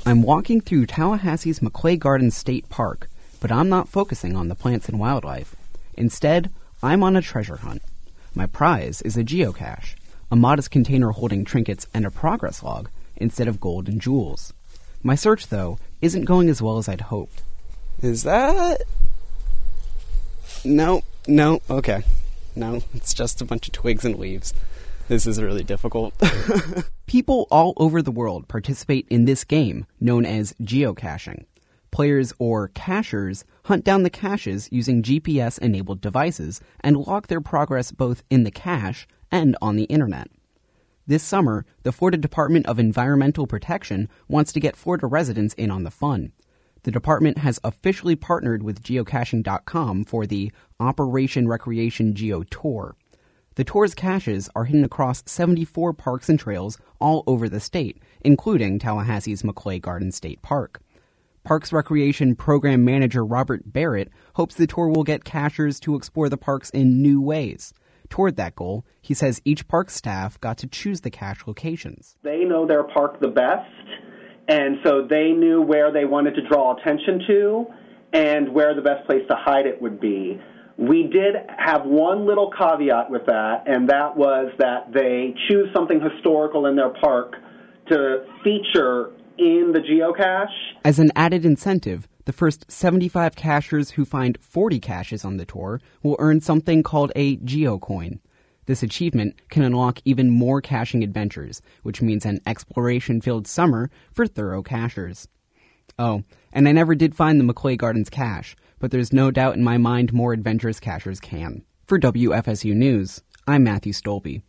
I'm walking through Tallahassee's Maclay Gardens State Park, but I'm not focusing on the plants and wildlife. Instead, I'm on a treasure hunt. My prize is a geocache, a modest container holding trinkets and a progress log instead of gold and jewels. My search, though, isn't going as well as I'd hoped. Is that... No, okay. No, it's just a bunch of twigs and leaves. This is really difficult. People all over the world participate in this game, known as geocaching. Players, or cachers, hunt down the caches using GPS-enabled devices and log their progress both in the cache and on the internet. This summer, the Florida Department of Environmental Protection wants to get Florida residents in on the fun. The department has officially partnered with geocaching.com for the Operation Recreation Geo Tour. The tour's caches are hidden across 74 parks and trails all over the state, including Tallahassee's Maclay Gardens State Park. Parks Recreation Program Manager Robert Barrett hopes the tour will get cachers to explore the parks in new ways. Toward that goal, he says each park staff got to choose the cache locations. They know their park the best, and so they knew where they wanted to draw attention to and where the best place to hide it would be. We did have one little caveat with that, and that was that they choose something historical in their park to feature in the geocache. As an added incentive, the first 75 cachers who find 40 caches on the tour will earn something called a GeoCoin. This achievement can unlock even more caching adventures, which means an exploration-filled summer for thorough cachers. Oh, and I never did find the Maclay Gardens cache, but there's no doubt in my mind more adventurous cachers can. For WFSU News, I'm Matthew Stolpe.